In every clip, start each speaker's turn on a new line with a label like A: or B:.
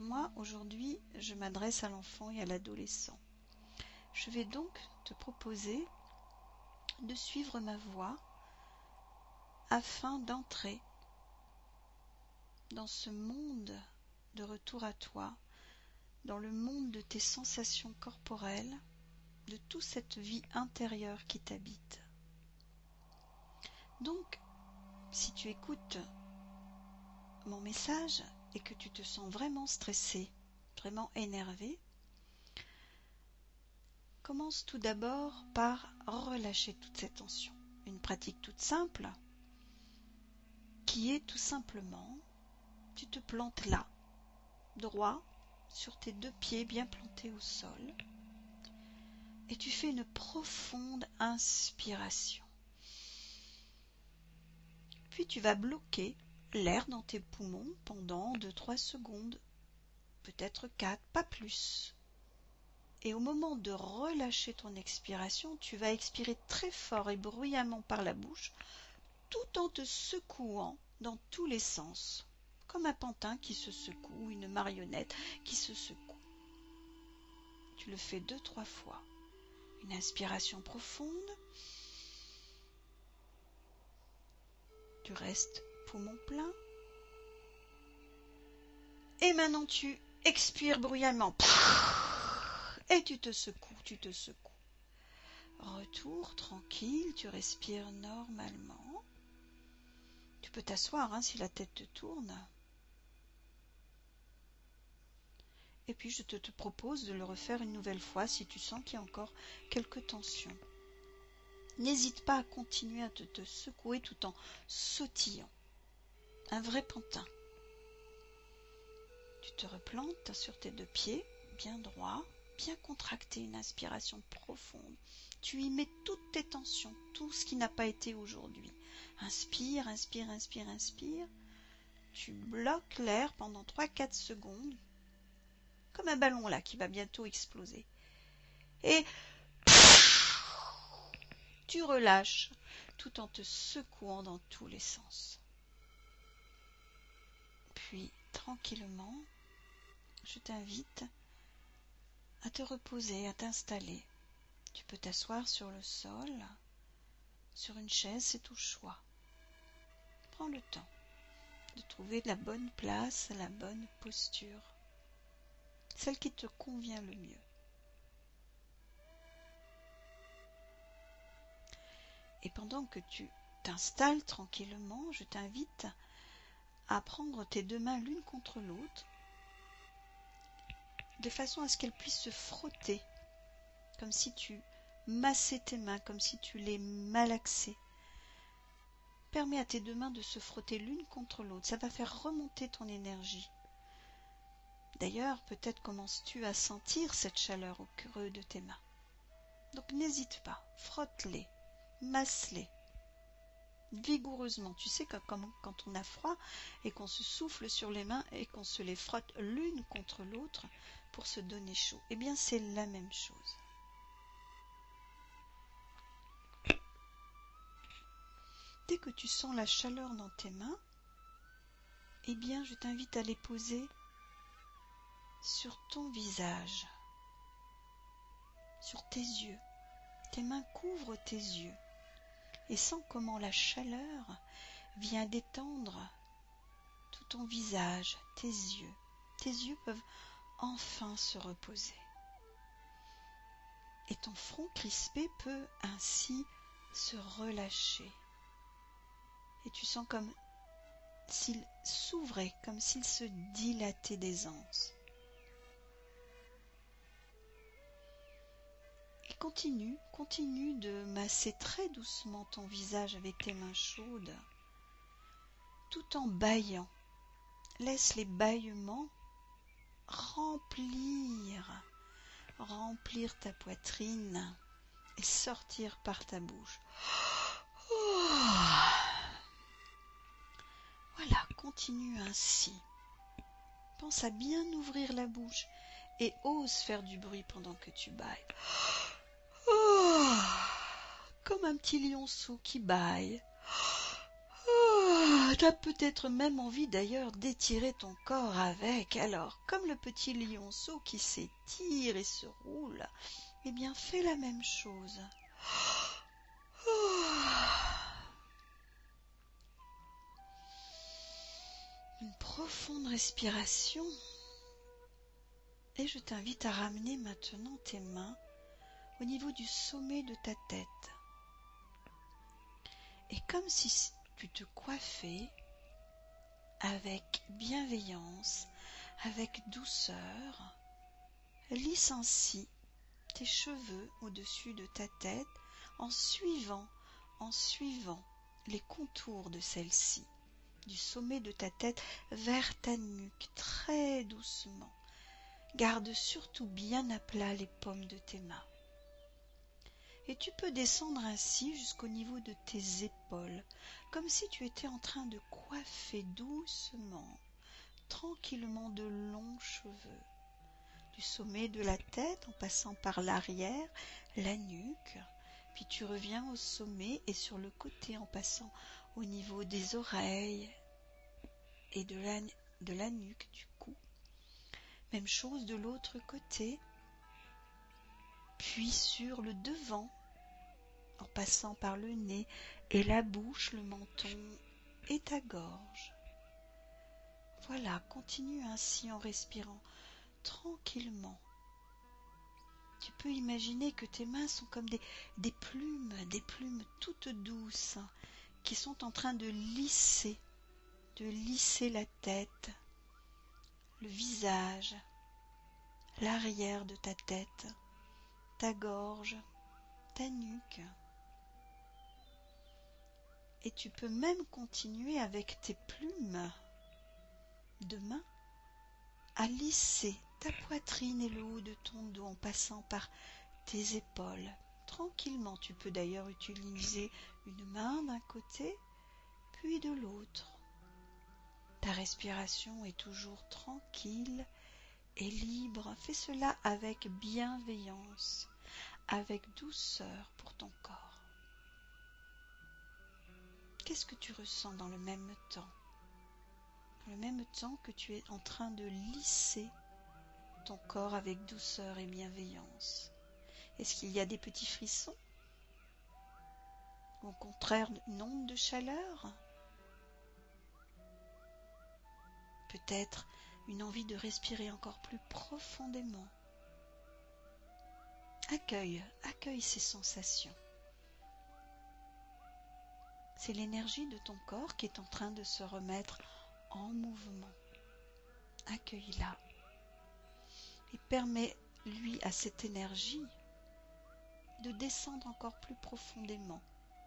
A: Moi, aujourd'hui, je m'adresse à l'enfant et à l'adolescent. Je vais donc te proposer de suivre ma voix afin d'entrer dans ce monde de retour à toi, dans le monde de tes sensations corporelles, de toute cette vie intérieure qui t'habite. Donc, si tu écoutes mon message et que tu te sens vraiment stressé, vraiment énervé, commence tout d'abord par relâcher toute cette tension. Une pratique toute simple qui est tout simplement, tu te plantes là, droit, sur tes deux pieds bien plantés au sol, et tu fais une profonde inspiration. Puis tu vas bloquer l'air dans tes poumons pendant 2-3 secondes, peut-être 4, pas plus. Et au moment de relâcher ton expiration, tu vas expirer très fort et bruyamment par la bouche, tout en te secouant dans tous les sens, comme un pantin qui se secoue, une marionnette qui se secoue. Tu le fais 2-3 fois. Une inspiration profonde. Tu restes poumon plein. Et maintenant tu expires bruyamment. Et tu te secoues, Retour tranquille, tu respires normalement. Tu peux t'asseoir si la tête te tourne. Et puis je te propose de le refaire une nouvelle fois si tu sens qu'il y a encore quelques tensions. N'hésite pas à continuer à te secouer tout en sautillant. Un vrai pantin. Tu te replantes sur tes deux pieds, bien droits, bien contracté, une inspiration profonde. Tu y mets toutes tes tensions, tout ce qui n'a pas été aujourd'hui. Inspire, inspire, inspire, inspire. Tu bloques l'air pendant 3-4 secondes, comme un ballon là qui va bientôt exploser. Et tu relâches tout en te secouant dans tous les sens. Puis, tranquillement, je t'invite à te reposer, à t'installer. Tu peux t'asseoir sur le sol, sur une chaise, c'est ton choix. Prends le temps de trouver la bonne place, la bonne posture, celle qui te convient le mieux. Et pendant que tu t'installes tranquillement, je t'invite à prendre tes deux mains l'une contre l'autre, de façon à ce qu'elles puissent se frotter, comme si tu massais tes mains, comme si tu les malaxais. Permets à tes deux mains de se frotter l'une contre l'autre, ça va faire remonter ton énergie. D'ailleurs, peut-être commences-tu à sentir cette chaleur au creux de tes mains. Donc n'hésite pas, frotte-les, masse-les, vigoureusement. Tu sais que comme quand on a froid et qu'on se souffle sur les mains et qu'on se les frotte l'une contre l'autre pour se donner chaud, eh bien c'est la même chose. Dès que tu sens la chaleur dans tes mains, eh bien je t'invite à les poser sur ton visage, sur tes yeux. Tes mains couvrent tes yeux et sens comment la chaleur vient détendre tout ton visage, tes yeux. Tes yeux peuvent enfin se reposer. Et ton front crispé peut ainsi se relâcher. Et tu sens comme s'il s'ouvrait, comme s'il se dilatait d'aisance. Et continue de masser très doucement ton visage avec tes mains chaudes, tout en bâillant. Laisse les bâillements remplir ta poitrine et sortir par ta bouche. Voilà, continue ainsi. Pense à bien ouvrir la bouche et ose faire du bruit pendant que tu bâilles. Comme un petit lionceau qui bâille. Ah, t'as peut-être même envie d'ailleurs d'étirer ton corps avec. Alors, comme le petit lionceau qui s'étire et se roule, eh bien fais la même chose. Une profonde respiration. Et je t'invite à ramener maintenant tes mains au niveau du sommet de ta tête. Et comme si tu te coiffais avec bienveillance, avec douceur, lisse ainsi tes cheveux au-dessus de ta tête en suivant les contours de celle-ci, du sommet de ta tête vers ta nuque, très doucement. Garde surtout bien à plat les paumes de tes mains. Et tu peux descendre ainsi jusqu'au niveau de tes épaules, comme si tu étais en train de coiffer doucement, tranquillement de longs cheveux, du sommet de la tête en passant par l'arrière, la nuque, puis tu reviens au sommet et sur le côté en passant au niveau des oreilles et de la nuque, du cou. Même chose de l'autre côté, puis sur le devant, en passant par le nez et la bouche, le menton et ta gorge. Voilà, continue ainsi en respirant tranquillement. Tu peux imaginer que tes mains sont comme des plumes toutes douces qui sont en train de lisser la tête, le visage, l'arrière de ta tête, ta gorge, ta nuque. Et tu peux même continuer avec tes plumes de main à lisser ta poitrine et le haut de ton dos en passant par tes épaules. Tranquillement, tu peux d'ailleurs utiliser une main d'un côté, puis de l'autre. Ta respiration est toujours tranquille et libre. Fais cela avec bienveillance, avec douceur pour ton corps. Qu'est-ce que tu ressens dans le même temps? Dans le même temps que tu es en train de lisser ton corps avec douceur et bienveillance. Est-ce qu'il y a des petits frissons? Ou au contraire, une onde de chaleur? Peut-être une envie de respirer encore plus profondément. Accueille ces sensations. C'est l'énergie de ton corps qui est en train de se remettre en mouvement. Accueille-la et permets-lui à cette énergie de descendre encore plus profondément.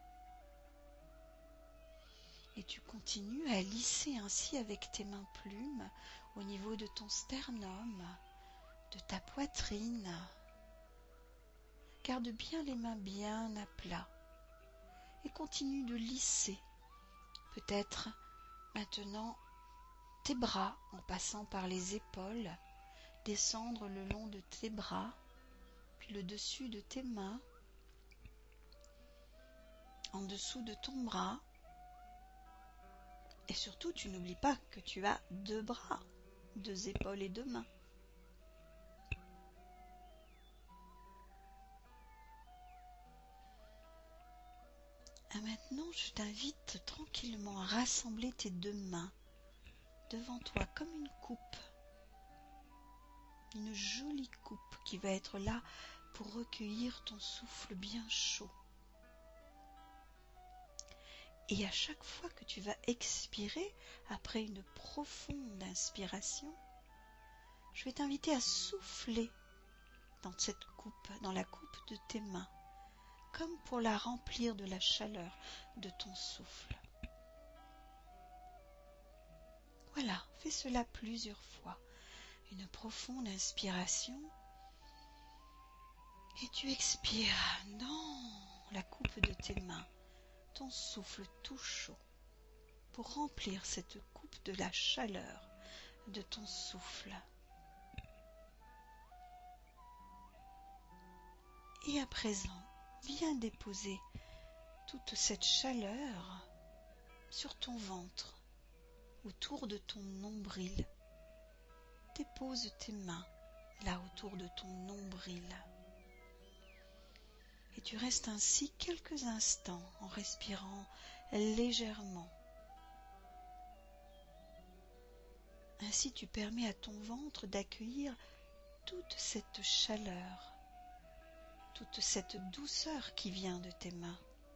A: Et tu continues à lisser ainsi avec tes mains plumes au niveau de ton sternum, de ta poitrine. Garde bien les mains bien à plat et continue de lisser. Peut-être maintenant tes bras en passant par les épaules, descendre le long de tes bras, puis le dessus de tes mains, en dessous de ton bras. Et surtout, tu n'oublies pas que tu as 2 bras, 2 épaules et 2 mains. Et maintenant, je t'invite tranquillement à rassembler tes 2 mains devant toi comme une coupe. Une jolie coupe qui va être là pour recueillir ton souffle bien chaud. Et à chaque fois que tu vas expirer, après une profonde inspiration, je vais t'inviter à souffler dans cette coupe, dans la coupe de tes mains, comme pour la remplir de la chaleur de ton souffle. Voilà, fais cela plusieurs fois. Une profonde inspiration et tu expires dans la coupe de tes mains, ton souffle tout chaud, pour remplir cette coupe de la chaleur de ton souffle. Et à présent, viens déposer toute cette chaleur sur ton ventre, autour de ton nombril. Dépose tes mains là autour de ton nombril. Et tu restes ainsi quelques instants en respirant légèrement. Ainsi tu permets à ton ventre d'accueillir toute cette chaleur, toute cette douceur qui vient de tes mains.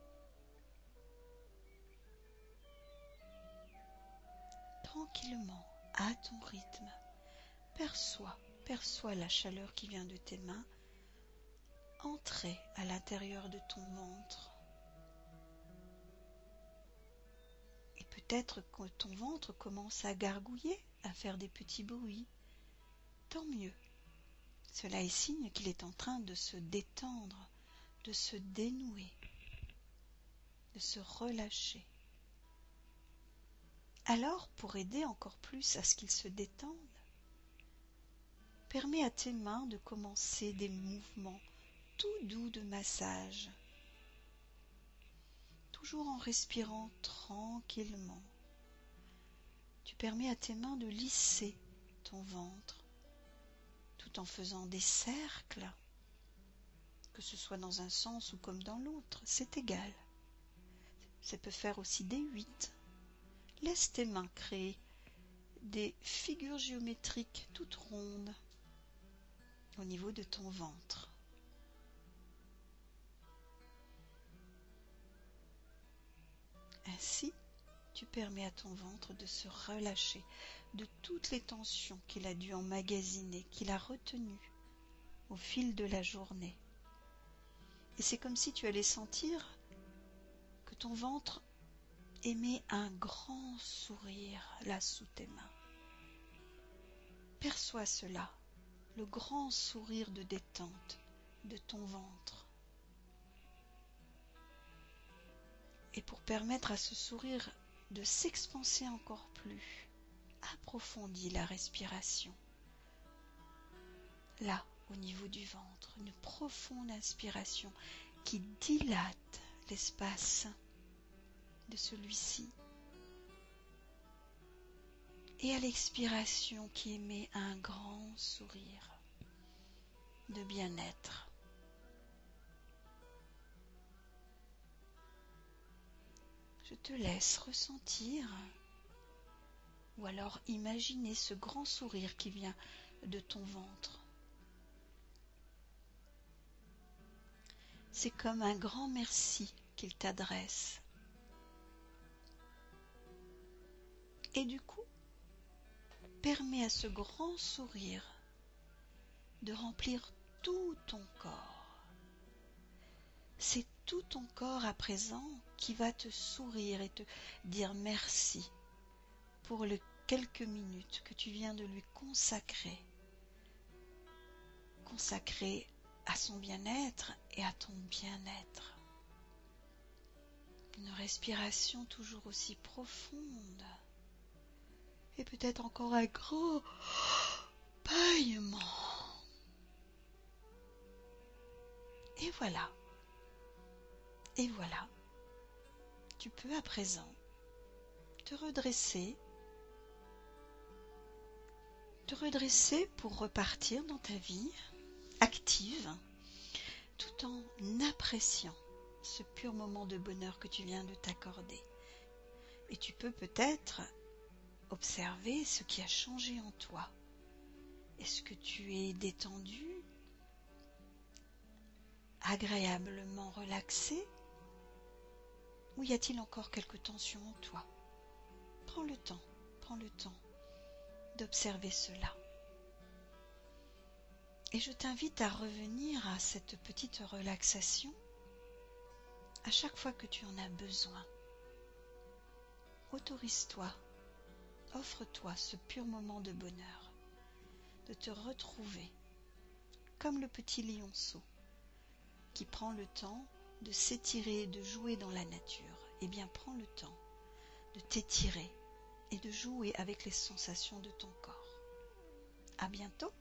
A: Tranquillement, à ton rythme, perçois la chaleur qui vient de tes mains entrer à l'intérieur de ton ventre. Et peut-être que ton ventre commence à gargouiller, à faire des petits bruits. Tant mieux. Cela est signe qu'il est en train de se détendre, de se dénouer, de se relâcher. Alors, pour aider encore plus à ce qu'il se détende, permets à tes mains de commencer des mouvements tout doux de massage, toujours en respirant tranquillement. Tu permets à tes mains de lisser ton ventre, tout en faisant des cercles, que ce soit dans un sens ou comme dans l'autre, c'est égal. Ça peut faire aussi des 8. Laisse tes mains créer des figures géométriques toutes rondes au niveau de ton ventre. Ainsi, tu permets à ton ventre de se relâcher de toutes les tensions qu'il a dû emmagasiner, qu'il a retenues au fil de la journée. Et c'est comme si tu allais sentir que ton ventre émet un grand sourire là sous tes mains. Perçois cela, le grand sourire de détente de ton ventre. Et pour permettre à ce sourire de s'expanser encore plus, approfondis la respiration. Là, au niveau du ventre, une profonde inspiration qui dilate l'espace de celui-ci. Et à l'expiration qui émet un grand sourire de bien-être. Je te laisse ressentir ou alors imaginer ce grand sourire qui vient de ton ventre. C'est comme un grand merci qu'il t'adresse. Et du coup, permets à ce grand sourire de remplir tout ton corps. C'est tout ton corps à présent qui va te sourire et te dire merci pour les quelques minutes que tu viens de lui consacrer à son bien-être et à ton bien-être. Une respiration toujours aussi profonde et peut-être encore un grand bâillement. Et voilà, tu peux à présent te redresser pour repartir dans ta vie active, tout en appréciant ce pur moment de bonheur que tu viens de t'accorder. Et tu peux peut-être observer ce qui a changé en toi. Est-ce que tu es détendu, agréablement relaxé, ou y a-t-il encore quelques tensions en toi? Prends le temps d'observer cela. Et je t'invite à revenir à cette petite relaxation à chaque fois que tu en as besoin. Autorise-toi, offre-toi ce pur moment de bonheur, de te retrouver comme le petit lionceau qui prend le temps de s'étirer et de jouer dans la nature. Eh bien, prends le temps de t'étirer et de jouer avec les sensations de ton corps. À bientôt!